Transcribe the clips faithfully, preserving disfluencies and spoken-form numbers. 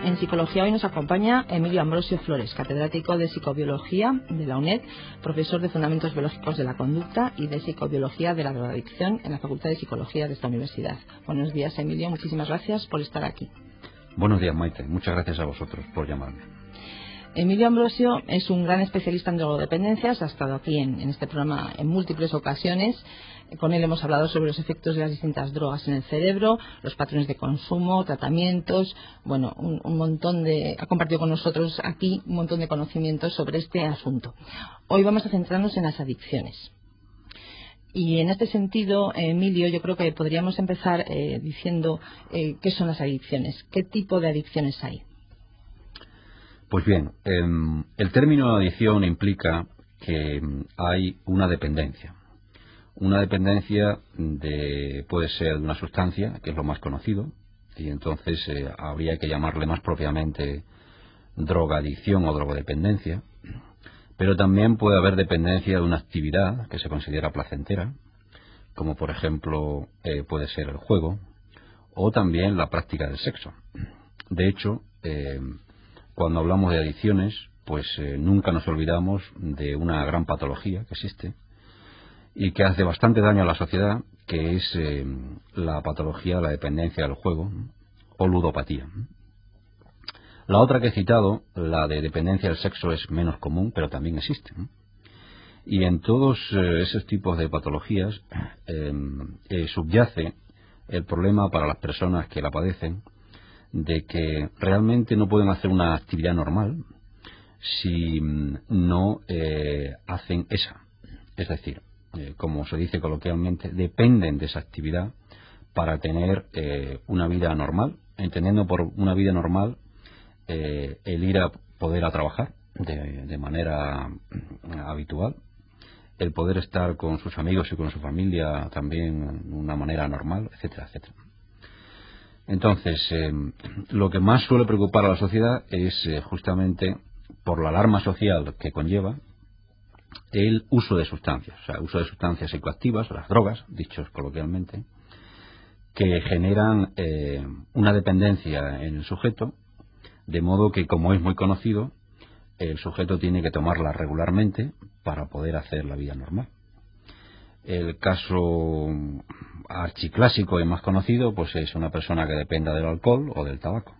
En psicología hoy nos acompaña Emilio Ambrosio Flores, catedrático de psicobiología de la UNED, profesor de fundamentos biológicos de la conducta y de psicobiología de la drogadicción en la Facultad de Psicología de esta universidad. Buenos días, Emilio, muchísimas gracias por estar aquí. Buenos días, Maite, muchas gracias a vosotros por llamarme. Emilio Ambrosio es un gran especialista en drogodependencias, ha estado aquí en, en este programa en múltiples ocasiones. Con él hemos hablado sobre los efectos de las distintas drogas en el cerebro, los patrones de consumo, tratamientos, bueno, un, un montón de... ha compartido con nosotros aquí un montón de conocimientos sobre este asunto. Hoy vamos a centrarnos en las adicciones. Y en este sentido, Emilio, yo creo que podríamos empezar eh, diciendo eh, qué son las adicciones, qué tipo de adicciones hay. Pues bien, eh, el término adicción implica que hay una dependencia. Una dependencia de, puede ser de una sustancia, que es lo más conocido, y entonces eh, habría que llamarle más propiamente drogadicción o drogodependencia, pero también puede haber dependencia de una actividad que se considera placentera, como por ejemplo eh, puede ser el juego, o también la práctica del sexo. De hecho, eh, cuando hablamos de adicciones, pues eh, nunca nos olvidamos de una gran patología que existe y que hace bastante daño a la sociedad, que es eh, la patología de la dependencia del juego o ludopatía. La otra que he citado, la de dependencia del sexo, es menos común, pero también existe. Y en todos eh, esos tipos de patologías eh, eh, subyace el problema para las personas que la padecen de que realmente no pueden hacer una actividad normal si no eh, hacen esa. Es decir, eh, como se dice coloquialmente, dependen de esa actividad para tener eh, una vida normal, entendiendo por una vida normal eh, el ir a poder a trabajar de, de manera habitual, el poder estar con sus amigos y con su familia también de una manera normal, etcétera, etcétera. Entonces, eh, lo que más suele preocupar a la sociedad es eh, justamente por la alarma social que conlleva el uso de sustancias, o sea, el uso de sustancias psicoactivas, las drogas, dichos coloquialmente, que generan eh, una dependencia en el sujeto, de modo que, como es muy conocido, el sujeto tiene que tomarla regularmente para poder hacer la vida normal. El caso archiclásico y más conocido pues es una persona que dependa del alcohol o del tabaco.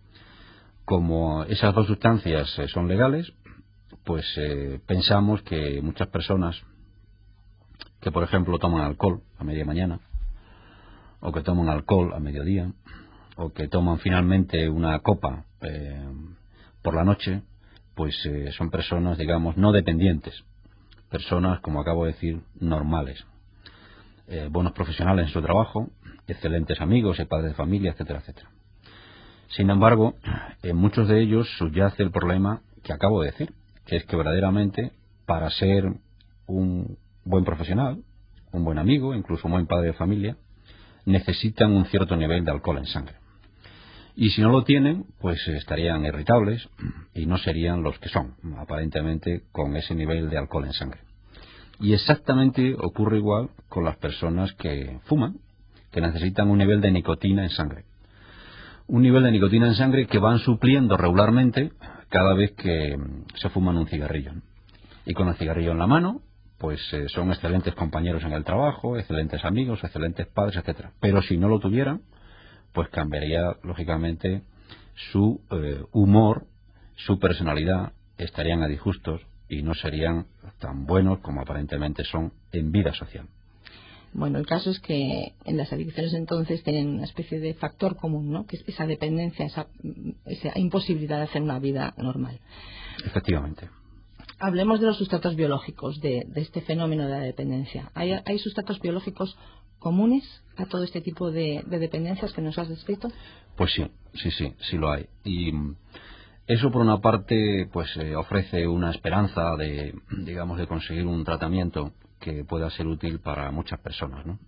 Como esas dos sustancias son legales, pues eh, pensamos que muchas personas que por ejemplo toman alcohol a media mañana, o que toman alcohol a mediodía, o que toman finalmente una copa eh, por la noche, pues eh, son personas, digamos, no dependientes, personas, como acabo de decir, normales, eh, buenos profesionales en su trabajo, excelentes amigos y padres de familia, etcétera, etcétera. Sin embargo, en muchos de ellos subyace el problema que acabo de decir, que es que verdaderamente para ser un buen profesional, un buen amigo, incluso un buen padre de familia, necesitan un cierto nivel de alcohol en sangre. Y si no lo tienen, pues estarían irritables y no serían los que son, aparentemente, con ese nivel de alcohol en sangre. Y exactamente ocurre igual con las personas que fuman, que necesitan un nivel de nicotina en sangre. Un nivel de nicotina en sangre que van supliendo regularmente cada vez que se fuman un cigarrillo. Y con el cigarrillo en la mano, pues eh, son excelentes compañeros en el trabajo, excelentes amigos, excelentes padres, etcétera. Pero si no lo tuvieran, pues cambiaría lógicamente su eh, humor, su personalidad, estarían a disgustos y no serían tan buenos como aparentemente son en vida social. Bueno, el caso es que en las adicciones entonces tienen una especie de factor común, ¿no? Que es esa dependencia, esa, esa imposibilidad de hacer una vida normal. Efectivamente. Hablemos de los sustratos biológicos de, de este fenómeno de la dependencia. ¿Hay, hay sustratos biológicos comunes a todo este tipo de, de dependencias que nos has descrito? Pues sí, sí, sí, sí lo hay. Y eso por una parte pues eh, ofrece una esperanza de, digamos, de conseguir un tratamiento que pueda ser útil para muchas personas, ¿no?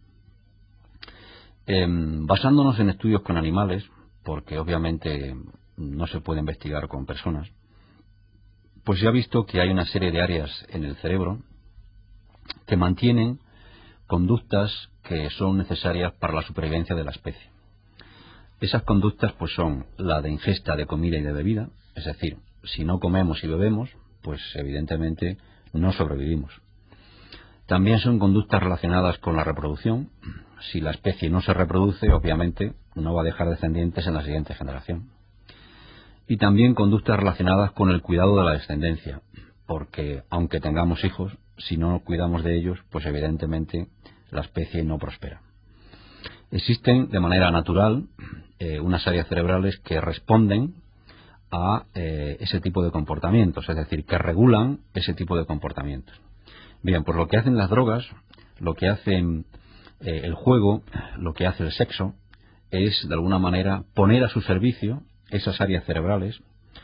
Eh, basándonos en estudios con animales, porque obviamente no se puede investigar con personas, pues se ha visto que hay una serie de áreas en el cerebro que mantienen conductas que son necesarias para la supervivencia de la especie. Esas conductas pues son la de ingesta de comida y de bebida, es decir, si no comemos y bebemos, pues evidentemente no sobrevivimos. También son conductas relacionadas con la reproducción. Si la especie no se reproduce, obviamente no va a dejar descendientes en la siguiente generación. Y también conductas relacionadas con el cuidado de la descendencia, porque aunque tengamos hijos, si no cuidamos de ellos, pues evidentemente la especie no prospera. Existen de manera natural eh, unas áreas cerebrales que responden a eh, ese tipo de comportamientos, es decir, que regulan ese tipo de comportamientos. Bien, pues lo que hacen las drogas, lo que hacen eh, el juego, lo que hace el sexo, es de alguna manera poner a su servicio esas áreas cerebrales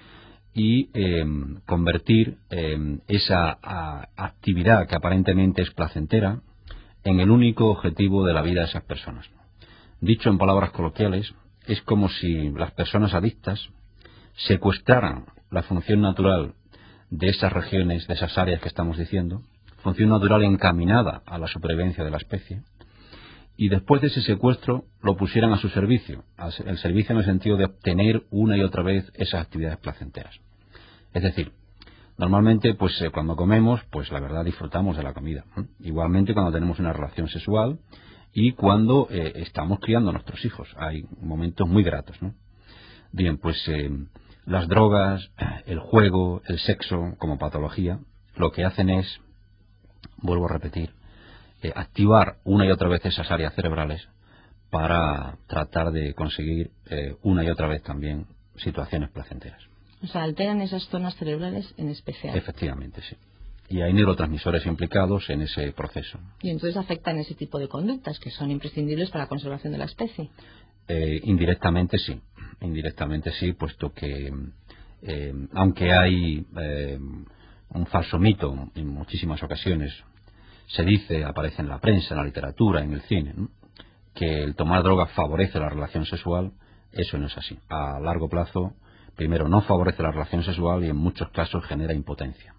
y eh, convertir eh, esa a, actividad que aparentemente es placentera en el único objetivo de la vida de esas personas. Dicho en palabras coloquiales, es como si las personas adictas secuestraran la función natural de esas regiones, de esas áreas que estamos diciendo, función natural encaminada a la supervivencia de la especie, y después de ese secuestro lo pusieran a su servicio, el servicio en el sentido de obtener una y otra vez esas actividades placenteras. Es decir, normalmente pues eh, cuando comemos, pues la verdad disfrutamos de la comida, ¿eh? Igualmente cuando tenemos una relación sexual y cuando eh, estamos criando a nuestros hijos, hay momentos muy gratos, ¿no? Bien, pues eh, las drogas, el juego, el sexo como patología, lo que hacen es, vuelvo a repetir, eh, activar una y otra vez esas áreas cerebrales para tratar de conseguir eh, una y otra vez también situaciones placenteras. O sea, alteran esas zonas cerebrales en especial. Efectivamente, sí. Y hay neurotransmisores implicados en ese proceso. Y entonces afectan ese tipo de conductas que son imprescindibles para la conservación de la especie. Eh, indirectamente sí, indirectamente sí, puesto que eh, aunque hay eh, un falso mito en muchísimas ocasiones, se dice, aparece en la prensa, en la literatura, en el cine, ¿no?, que el tomar drogas favorece la relación sexual. Eso no es así. A largo plazo, primero, no favorece la relación sexual y en muchos casos genera impotencia.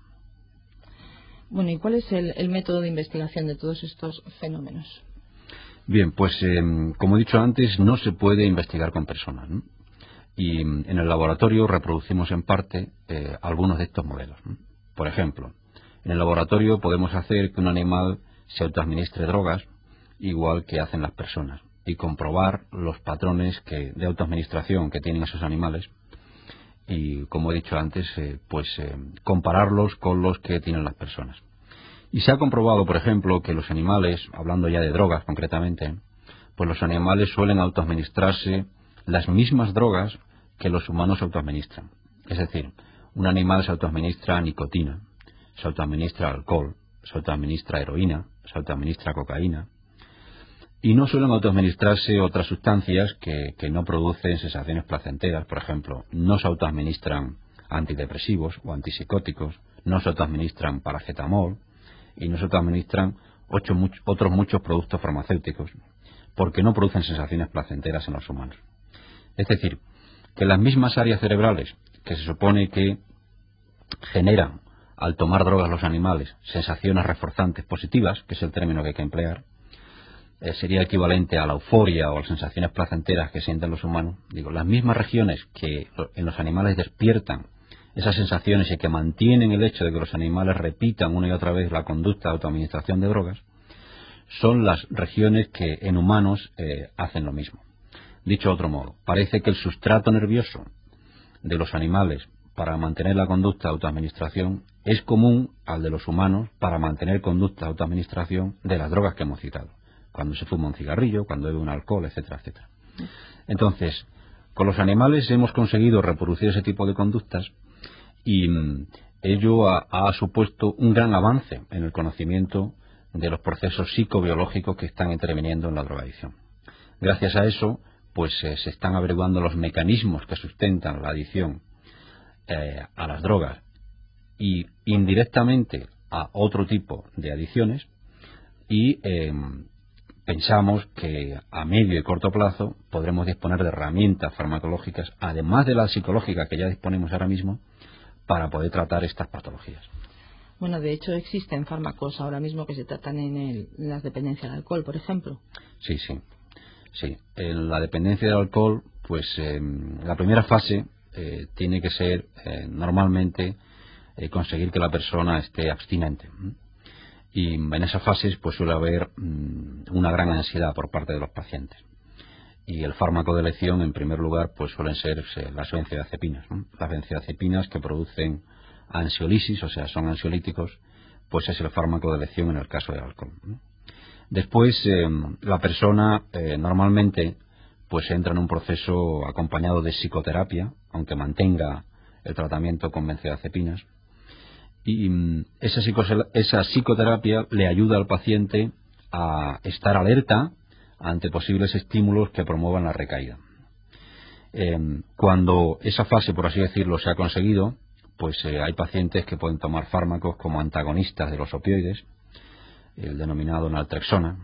Bueno, ¿y cuál es el, el método de investigación de todos estos fenómenos? Bien, pues eh, como he dicho antes, no se puede investigar con personas, ¿no? Y en el laboratorio reproducimos en parte eh, algunos de estos modelos, ¿no? Por ejemplo, en el laboratorio podemos hacer que un animal se autoadministre drogas igual que hacen las personas y comprobar los patrones que, de autoadministración que tienen esos animales y, como he dicho antes, eh, pues eh, compararlos con los que tienen las personas. Y se ha comprobado, por ejemplo, que los animales, hablando ya de drogas concretamente, pues los animales suelen autoadministrarse las mismas drogas que los humanos autoadministran. Es decir, un animal se autoadministra nicotina, se autoadministra alcohol, se autoadministra heroína, se autoadministra cocaína, y no suelen autoadministrarse otras sustancias que, que no producen sensaciones placenteras. Por ejemplo, no se autoadministran antidepresivos o antipsicóticos, no se autoadministran paracetamol y no se autoadministran ocho, much, otros muchos productos farmacéuticos porque no producen sensaciones placenteras en los humanos. Es decir, que las mismas áreas cerebrales que se supone que generan al tomar drogas los animales sensaciones reforzantes positivas, que es el término que hay que emplear, eh, sería equivalente a la euforia o a las sensaciones placenteras que sienten los humanos. Digo, las mismas regiones que en los animales despiertan esas sensaciones y que mantienen el hecho de que los animales repitan una y otra vez la conducta de autoadministración de drogas, son las regiones que en humanos eh, hacen lo mismo. Dicho de otro modo, parece que el sustrato nervioso de los animales para mantener la conducta de autoadministración es común al de los humanos para mantener conducta de autoadministración de las drogas que hemos citado, cuando se fuma un cigarrillo, cuando bebe un alcohol, etcétera, etcétera. Entonces, con los animales hemos conseguido reproducir ese tipo de conductas y mm, ello ha, ha supuesto un gran avance en el conocimiento de los procesos psicobiológicos que están interviniendo en la drogadicción. Gracias a eso, pues eh, se están averiguando los mecanismos que sustentan la adicción eh, a las drogas y indirectamente a otro tipo de adicciones y eh, pensamos que a medio y corto plazo podremos disponer de herramientas farmacológicas, además de la psicológica que ya disponemos ahora mismo, para poder tratar estas patologías. Bueno, de hecho existen fármacos ahora mismo que se tratan en, el, en las dependencias al alcohol, por ejemplo. Sí, sí. Sí, en la dependencia del alcohol pues eh, la primera fase eh, tiene que ser eh, normalmente eh, conseguir que la persona esté abstinente. Y en esas fases pues suele haber mmm, una gran ansiedad por parte de los pacientes. Y el fármaco de elección, en primer lugar, pues suelen ser eh, las benzodiazepinas, ¿no? Las benzodiazepinas que producen ansiolisis, o sea, son ansiolíticos, pues es el fármaco de elección en el caso del alcohol, ¿no? Después, eh, la persona eh, normalmente pues entra en un proceso acompañado de psicoterapia, aunque mantenga el tratamiento con benzodiazepinas. Y mm, esa, esa psicoterapia le ayuda al paciente a estar alerta ante posibles estímulos que promuevan la recaída. Eh, cuando esa fase, por así decirlo, se ha conseguido, pues eh, hay pacientes que pueden tomar fármacos como antagonistas de los opioides, el denominado naltrexona,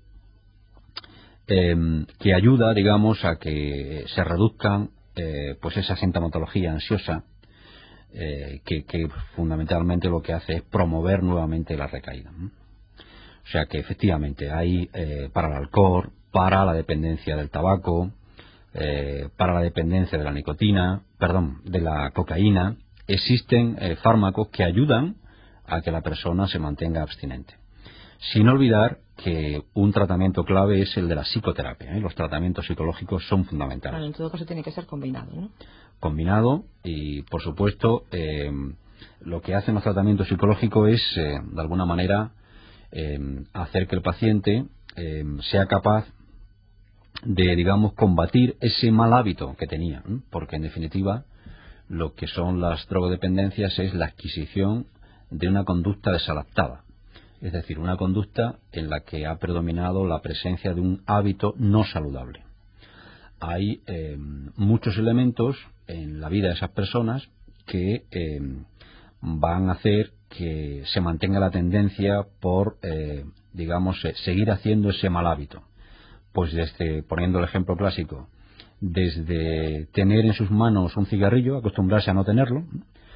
eh, que ayuda, digamos, a que se reduzcan eh, pues esa sintomatología ansiosa eh, que, que fundamentalmente lo que hace es promover nuevamente la recaída. O sea que efectivamente hay eh, para el alcohol, para la dependencia del tabaco, eh, para la dependencia de la nicotina, perdón, de la cocaína, existen eh, fármacos que ayudan a que la persona se mantenga abstinente. Sin olvidar que un tratamiento clave es el de la psicoterapia, ¿eh? Los tratamientos psicológicos son fundamentales. Claro, en todo caso tiene que ser combinado, ¿no? Combinado y, por supuesto, eh, lo que hacen los tratamientos psicológicos es, eh, de alguna manera, eh, hacer que el paciente eh, sea capaz de, digamos, combatir ese mal hábito que tenía, ¿eh? Porque, en definitiva, lo que son las drogodependencias es la adquisición de una conducta desadaptada. Es decir, una conducta en la que ha predominado la presencia de un hábito no saludable. Hay eh, muchos elementos en la vida de esas personas que eh, van a hacer que se mantenga la tendencia por, eh, digamos, eh, seguir haciendo ese mal hábito. Pues desde, poniendo el ejemplo clásico, desde tener en sus manos un cigarrillo, acostumbrarse a no tenerlo,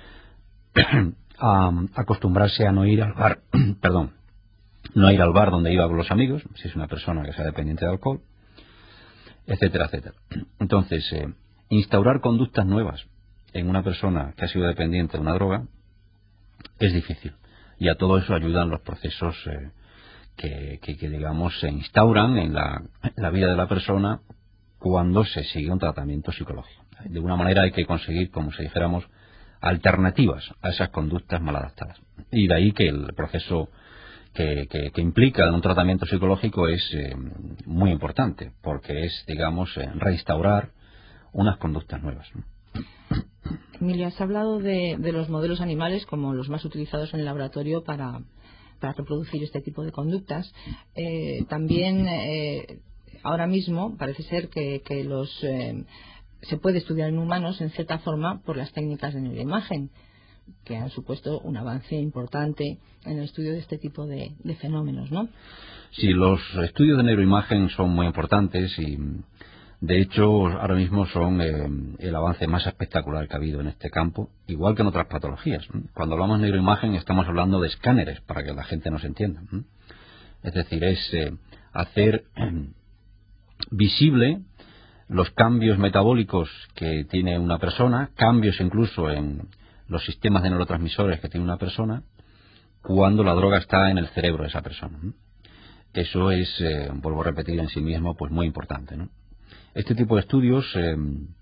a acostumbrarse a no ir al bar, perdón, no ir al bar donde iba con los amigos, si es una persona que sea dependiente de alcohol, etcétera, etcétera. Entonces, eh, instaurar conductas nuevas en una persona que ha sido dependiente de una droga es difícil. Y a todo eso ayudan los procesos eh, que, que, que, digamos, se instauran en la, en la vida de la persona cuando se sigue un tratamiento psicológico. De alguna manera hay que conseguir, como si dijéramos, alternativas a esas conductas mal adaptadas. Y de ahí que el proceso que, que, que implica un tratamiento psicológico es eh, muy importante, porque es, digamos, eh, reinstaurar unas conductas nuevas, ¿no? Emilio, has hablado de, de los modelos animales como los más utilizados en el laboratorio para, para reproducir este tipo de conductas. Eh, también, eh, ahora mismo, parece ser que, que los eh, se puede estudiar en humanos, en cierta forma, por las técnicas de neuroimagen, que han supuesto un avance importante en el estudio de este tipo de, de fenómenos, ¿no? Sí, los estudios de neuroimagen son muy importantes y, de hecho, ahora mismo son eh, el avance más espectacular que ha habido en este campo, igual que en otras patologías. Cuando hablamos de neuroimagen estamos hablando de escáneres, para que la gente nos entienda. Es decir, es eh, hacer eh, visible los cambios metabólicos que tiene una persona, cambios incluso en los sistemas de neurotransmisores que tiene una persona, cuando la droga está en el cerebro de esa persona. Eso es, eh, vuelvo a repetir, en sí mismo, pues muy importante, ¿no? Este tipo de estudios eh,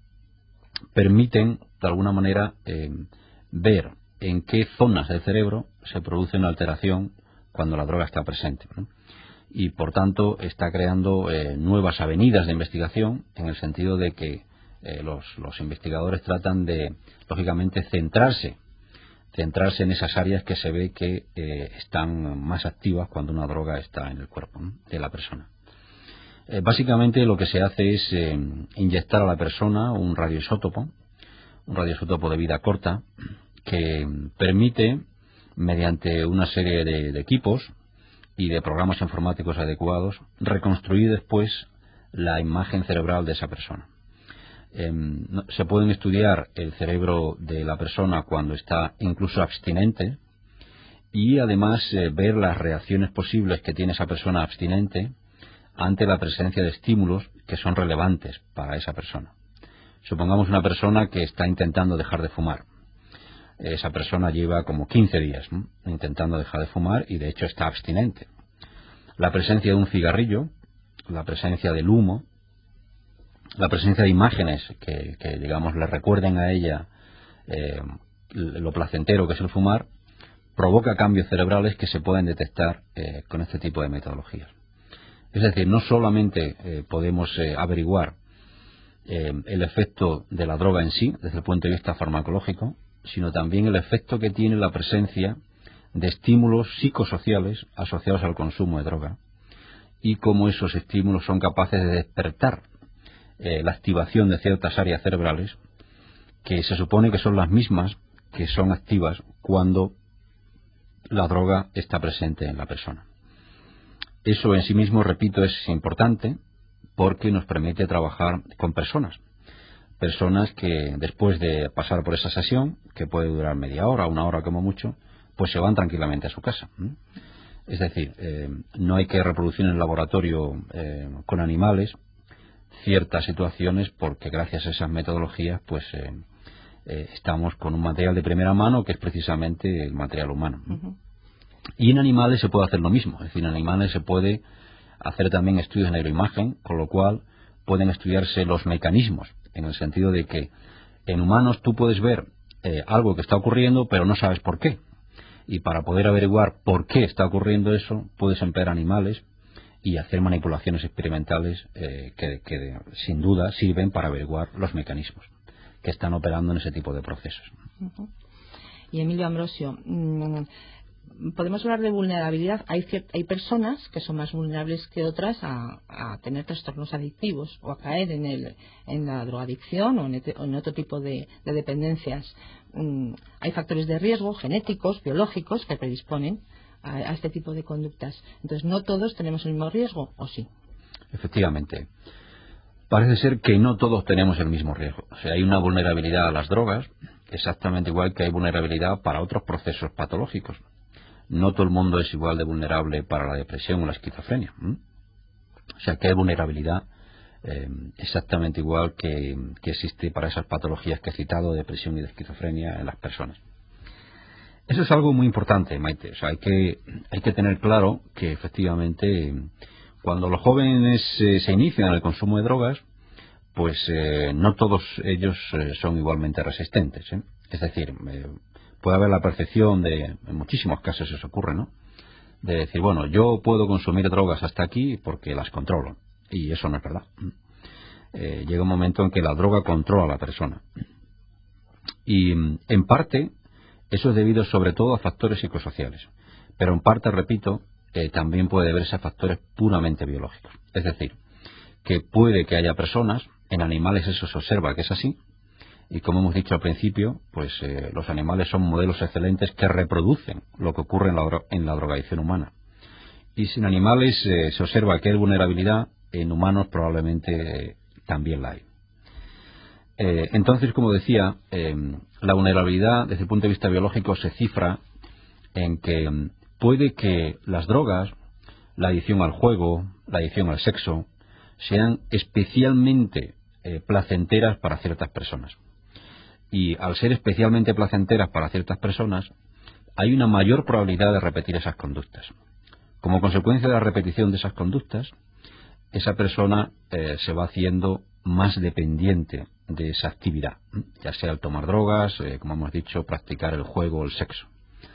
permiten, de alguna manera, eh, ver en qué zonas del cerebro se produce una alteración cuando la droga está presente, ¿no? Y, por tanto, está creando eh, nuevas avenidas de investigación, en el sentido de que eh, los, los investigadores tratan de, lógicamente, centrarse centrarse en esas áreas que se ve que eh, están más activas cuando una droga está en el cuerpo, ¿no?, de la persona. Eh, básicamente lo que se hace es eh, inyectar a la persona un radioisótopo, un radioisótopo de vida corta, que permite, mediante una serie de, de equipos y de programas informáticos adecuados, reconstruir después la imagen cerebral de esa persona. Eh, no, se pueden estudiar el cerebro de la persona cuando está incluso abstinente y además eh, ver las reacciones posibles que tiene esa persona abstinente ante la presencia de estímulos que son relevantes para esa persona. Supongamos una persona que está intentando dejar de fumar. Esa persona lleva como quince días, ¿no?, intentando dejar de fumar y de hecho está abstinente. La presencia de un cigarrillo, la presencia del humo, la presencia de imágenes que, que digamos, le recuerden a ella eh, lo placentero que es el fumar, provoca cambios cerebrales que se pueden detectar eh, con este tipo de metodologías. Es decir, no solamente eh, podemos eh, averiguar eh, el efecto de la droga en sí, desde el punto de vista farmacológico, sino también el efecto que tiene la presencia de estímulos psicosociales asociados al consumo de droga y cómo esos estímulos son capaces de despertar eh, la activación de ciertas áreas cerebrales que se supone que son las mismas que son activas cuando la droga está presente en la persona. Eso en sí mismo, repito, es importante porque nos permite trabajar con personas. Personas que después de pasar por esa sesión, que puede durar media hora, una hora como mucho, pues se van tranquilamente a su casa. Es decir, eh, no hay que reproducir en el laboratorio eh, con animales ciertas situaciones porque gracias a esas metodologías pues eh, eh, estamos con un material de primera mano que es precisamente el material humano. Uh-huh. Y en animales se puede hacer lo mismo, es decir, en animales se puede hacer también estudios de neuroimagen, con lo cual pueden estudiarse los mecanismos, en el sentido de que en humanos tú puedes ver eh, algo que está ocurriendo, pero no sabes por qué. Y para poder averiguar por qué está ocurriendo eso, puedes emplear animales y hacer manipulaciones experimentales eh, que, que sin duda sirven para averiguar los mecanismos que están operando en ese tipo de procesos. Uh-huh. Y Emilio Ambrosio, mmm, podemos hablar de vulnerabilidad. Hay, hay personas que son más vulnerables que otras a, a tener trastornos adictivos o a caer en, el, en la drogadicción o en, et, o en otro tipo de, de dependencias. Mm, hay factores de riesgo genéticos, biológicos, que predisponen a, a este tipo de conductas. Entonces, no todos tenemos el mismo riesgo, ¿o sí? Efectivamente. Parece ser que no todos tenemos el mismo riesgo. O sea, hay una vulnerabilidad a las drogas, exactamente igual que hay vulnerabilidad para otros procesos patológicos. No todo el mundo es igual de vulnerable para la depresión o la esquizofrenia. ¿Mm? O sea que hay vulnerabilidad eh, exactamente igual que, que existe para esas patologías que he citado, de depresión y de esquizofrenia en las personas. Eso es algo muy importante, Maite. O sea, hay que, hay que tener claro que efectivamente cuando los jóvenes eh, se inician en el consumo de drogas, pues eh, no todos ellos eh, son igualmente resistentes, ¿eh? Es decir, eh, puede haber la percepción de, en muchísimos casos eso ocurre, ¿no?, de decir, bueno, yo puedo consumir drogas hasta aquí porque las controlo. Y eso no es verdad. Eh, llega un momento en que la droga controla a la persona. Y en parte eso es debido sobre todo a factores psicosociales. Pero en parte, repito, eh, también puede deberse a factores puramente biológicos. Es decir, que puede que haya personas, en animales eso se observa que es así, y como hemos dicho al principio, pues eh, los animales son modelos excelentes que reproducen lo que ocurre en la, dro en la drogadicción humana. Y si en animales eh, se observa que hay vulnerabilidad, en humanos probablemente eh, también la hay. Eh, entonces, como decía, eh, la vulnerabilidad desde el punto de vista biológico se cifra en que puede que las drogas, la adicción al juego, la adicción al sexo, sean especialmente eh, placenteras para ciertas personas. Y al ser especialmente placenteras para ciertas personas, hay una mayor probabilidad de repetir esas conductas. Como consecuencia de la repetición de esas conductas, esa persona eh, se va haciendo más dependiente de esa actividad, ya sea al tomar drogas, eh, como hemos dicho, practicar el juego o el sexo.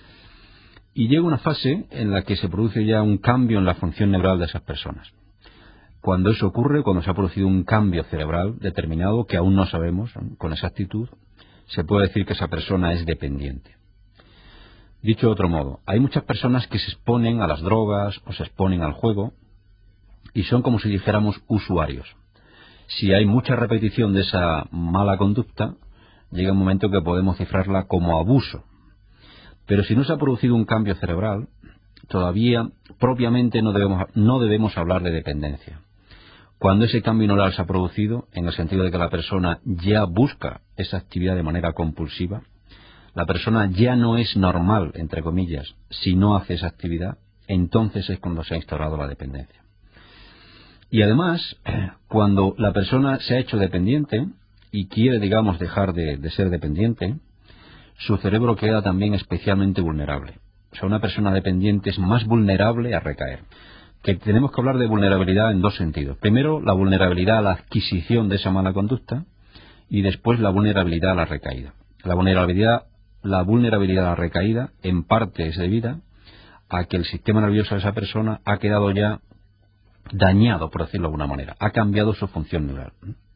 Y llega una fase en la que se produce ya un cambio en la función neural de esas personas. Cuando eso ocurre, cuando se ha producido un cambio cerebral determinado que aún no sabemos con exactitud, se puede decir que esa persona es dependiente. Dicho de otro modo, hay muchas personas que se exponen a las drogas o se exponen al juego y son como si dijéramos usuarios. Si hay mucha repetición de esa mala conducta, llega un momento que podemos cifrarla como abuso. Pero si no se ha producido un cambio cerebral, todavía propiamente no debemos, no debemos hablar de dependencia. Cuando ese cambio neural se ha producido, en el sentido de que la persona ya busca esa actividad de manera compulsiva, la persona ya no es normal, entre comillas, si no hace esa actividad, entonces es cuando se ha instaurado la dependencia. Y además, cuando la persona se ha hecho dependiente, y quiere, digamos, dejar de, de ser dependiente, su cerebro queda también especialmente vulnerable. O sea, una persona dependiente es más vulnerable a recaer. Que tenemos que hablar de vulnerabilidad en dos sentidos. Primero, la vulnerabilidad a la adquisición de esa mala conducta, y después la vulnerabilidad a la recaída. La vulnerabilidad, la vulnerabilidad a la recaída en parte es debida a que el sistema nervioso de esa persona ha quedado ya dañado, por decirlo de alguna manera, ha cambiado su función neural.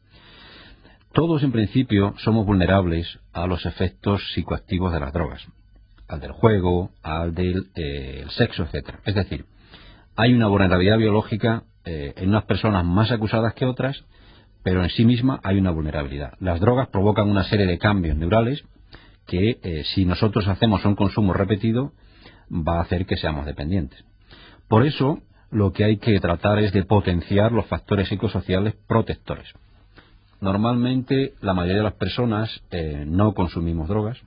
Todos en principio somos vulnerables a los efectos psicoactivos de las drogas, al del juego, al del eh, el sexo, etcétera. Es decir, hay una vulnerabilidad biológica eh, en unas personas más acusadas que otras, pero en sí misma hay una vulnerabilidad. Las drogas provocan una serie de cambios neurales que eh, si nosotros hacemos un consumo repetido va a hacer que seamos dependientes. Por eso lo que hay que tratar es de potenciar los factores psicosociales protectores. Normalmente la mayoría de las personas eh, no consumimos drogas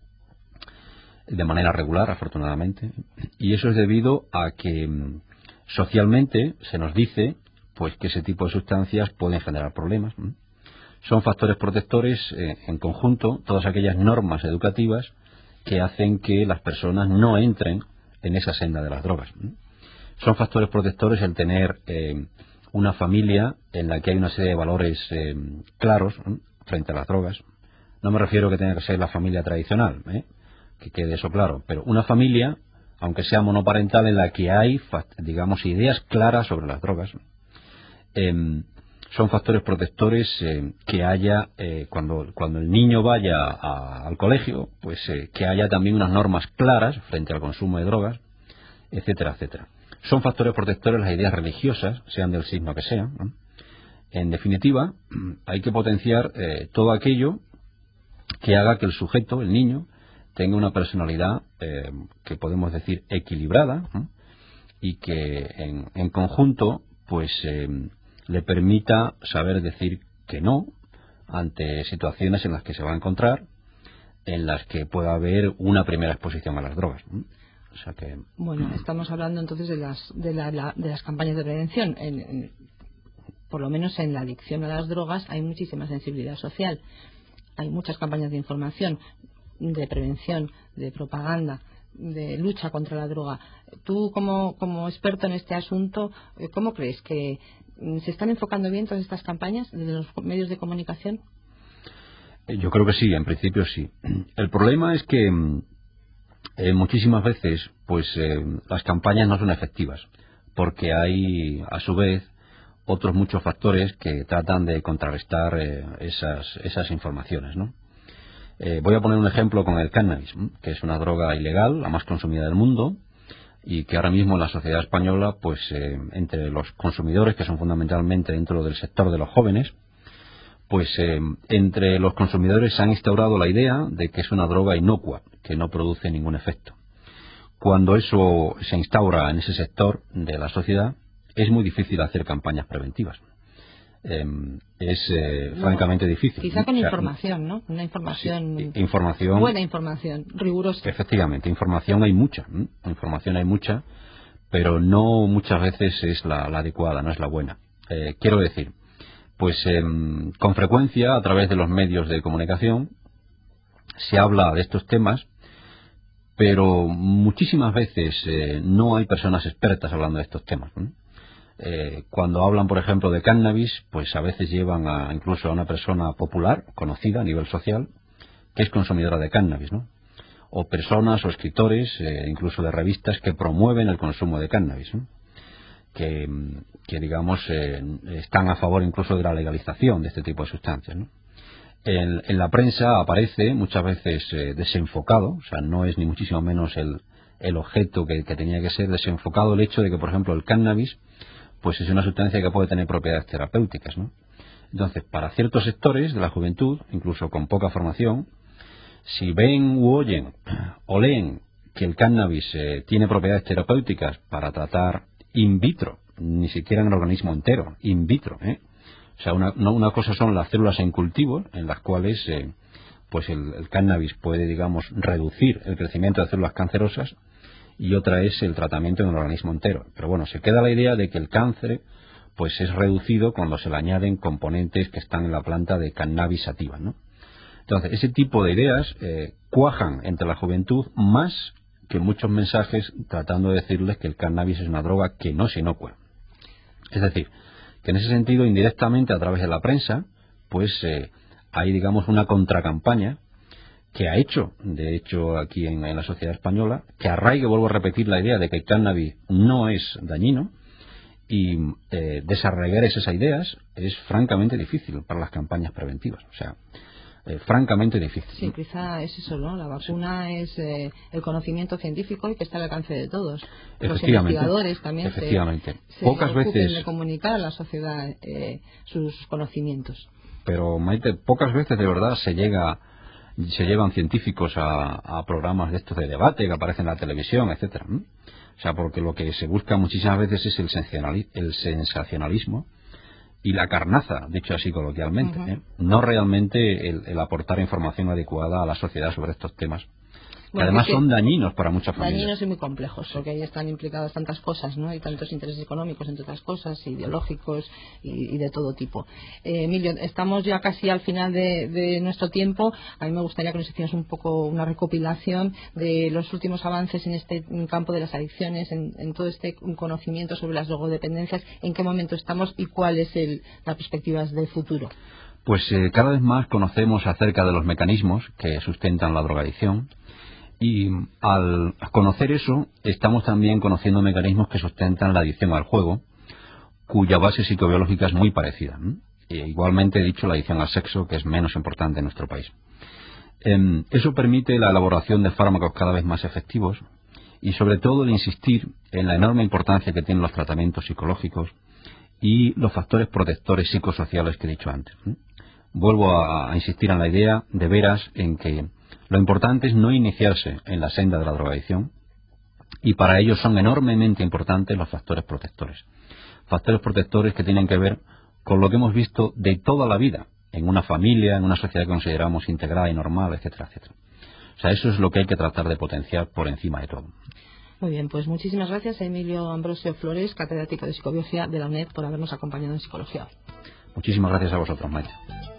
de manera regular, afortunadamente, y eso es debido a que mm, socialmente se nos dice pues que ese tipo de sustancias pueden generar problemas. Son factores protectores eh, en conjunto, todas aquellas normas educativas que hacen que las personas no entren en esa senda de las drogas. Son factores protectores el tener eh, una familia en la que hay una serie de valores eh, claros ¿eh? frente a las drogas. No me refiero a que tenga que ser la familia tradicional, ¿eh? que quede eso claro, pero una familia, aunque sea monoparental, en la que hay, digamos, ideas claras sobre las drogas. Eh, son factores protectores eh, que haya, eh, cuando, cuando el niño vaya a, al colegio, pues eh, que haya también unas normas claras frente al consumo de drogas, etcétera, etcétera. Son factores protectores las ideas religiosas, sean del signo que sean, ¿no? En definitiva, hay que potenciar eh, todo aquello que haga que el sujeto, el niño, tenga una personalidad eh, que podemos decir equilibrada, ¿no? Y que en, en conjunto pues eh, le permita saber decir que no ante situaciones en las que se va a encontrar, en las que pueda haber una primera exposición a las drogas, ¿no? O sea que... Bueno, estamos hablando entonces de las de, la, la, de las campañas de prevención. En, en, por lo menos en la adicción a las drogas hay muchísima sensibilidad social. Hay muchas campañas de información, de prevención, de propaganda, de lucha contra la droga. Tú, como, como experto en este asunto, ¿cómo crees que se están enfocando bien todas estas campañas desde los medios de comunicación? Yo creo que sí, en principio sí. El problema es que eh, muchísimas veces pues eh, las campañas no son efectivas, porque hay a su vez otros muchos factores que tratan de contrarrestar eh, esas, esas informaciones, ¿no? Eh, voy a poner un ejemplo con el cannabis, que es una droga ilegal, la más consumida del mundo, y que ahora mismo en la sociedad española, pues eh, entre los consumidores, que son fundamentalmente dentro del sector de los jóvenes, pues eh, entre los consumidores se han instaurado la idea de que es una droga inocua, que no produce ningún efecto. Cuando eso se instaura en ese sector de la sociedad, es muy difícil hacer campañas preventivas. Eh, es eh, no, francamente difícil. Quizá con o sea, información, ¿no? Una información, sí, información, buena información, rigurosa. Efectivamente, información hay mucha, ¿eh? Información hay mucha, pero no muchas veces es la, la adecuada, no es la buena. Eh, quiero decir, pues eh, con frecuencia a través de los medios de comunicación se habla de estos temas, pero muchísimas veces eh, no hay personas expertas hablando de estos temas, ¿eh? Eh, cuando hablan, por ejemplo, de cannabis, pues a veces llevan a, incluso a una persona popular, conocida a nivel social, que es consumidora de cannabis, ¿no? O personas o escritores, eh, incluso de revistas, que promueven el consumo de cannabis, ¿no? que, que, digamos, eh, están a favor incluso de la legalización de este tipo de sustancias, ¿no? En, en la prensa aparece muchas veces eh, desenfocado, o sea, no es ni muchísimo menos el, el objeto que, que tenía que ser, desenfocado el hecho de que, por ejemplo, el cannabis pues es una sustancia que puede tener propiedades terapéuticas, ¿no? Entonces, para ciertos sectores de la juventud, incluso con poca formación, si ven u oyen o leen que el cannabis eh, tiene propiedades terapéuticas para tratar in vitro, ni siquiera en el organismo entero, in vitro, ¿eh? O sea, una, no, una cosa son las células en cultivo, en las cuales eh, pues el, el cannabis puede, digamos, reducir el crecimiento de células cancerosas, y otra es el tratamiento en el organismo entero. Pero bueno, se queda la idea de que el cáncer pues es reducido cuando se le añaden componentes que están en la planta de cannabis sativa, ¿no? Entonces, ese tipo de ideas eh, cuajan entre la juventud más que muchos mensajes tratando de decirles que el cannabis es una droga que no es inocua. Es decir, que en ese sentido, indirectamente, a través de la prensa, pues eh, hay, digamos, una contracampaña que ha hecho, de hecho, aquí en, en la sociedad española, que arraigue, vuelvo a repetir, la idea de que el cannabis no es dañino, y eh, desarraigar esas ideas es francamente difícil para las campañas preventivas. O sea, eh, francamente difícil. Sí, quizá es eso, ¿no? La vacuna sí. es eh, el conocimiento científico y que está al alcance de todos. Los investigadores también efectivamente. se, se Pocas ocupen veces de comunicar a la sociedad eh, sus conocimientos. Pero, Maite, pocas veces de verdad se llega se llevan científicos a, a programas de estos de debate que aparecen en la televisión, etcétera. ¿Mm? O sea, porque lo que se busca muchísimas veces es el sensacionalismo, el sensacionalismo y la carnaza, dicho así coloquialmente, uh-huh. ¿eh? No realmente el, el aportar información adecuada a la sociedad sobre estos temas. Que bueno, además son dañinos para muchas familias. Dañinos y muy complejos, porque ahí están implicadas tantas cosas, ¿no? Hay tantos intereses económicos, entre otras cosas, ideológicos y, y de todo tipo. Eh, Emilio, estamos ya casi al final de, de nuestro tiempo. A mí me gustaría que nos hicieras un poco una recopilación de los últimos avances en este campo de las adicciones, en, en todo este conocimiento sobre las drogodependencias, en qué momento estamos y cuál es el, las perspectivas de futuro. Pues eh, cada vez más conocemos acerca de los mecanismos que sustentan la drogadicción. Y al conocer eso, estamos también conociendo mecanismos que sustentan la adicción al juego, cuya base psicobiológica es muy parecida. ¿eh? E igualmente he dicho la adicción al sexo, que es menos importante en nuestro país. Eh, eso permite la elaboración de fármacos cada vez más efectivos y sobre todo el insistir en la enorme importancia que tienen los tratamientos psicológicos y los factores protectores psicosociales que he dicho antes. ¿eh? Vuelvo a, a insistir en la idea de veras en que lo importante es no iniciarse en la senda de la drogadicción y para ello son enormemente importantes los factores protectores. Factores protectores que tienen que ver con lo que hemos visto de toda la vida, en una familia, en una sociedad que consideramos integrada y normal, etcétera, etcétera. O sea, eso es lo que hay que tratar de potenciar por encima de todo. Muy bien, pues muchísimas gracias a Emilio Ambrosio Flores, catedrático de Psicobiología de la UNED, por habernos acompañado en Psicología. Muchísimas gracias a vosotros, Maite.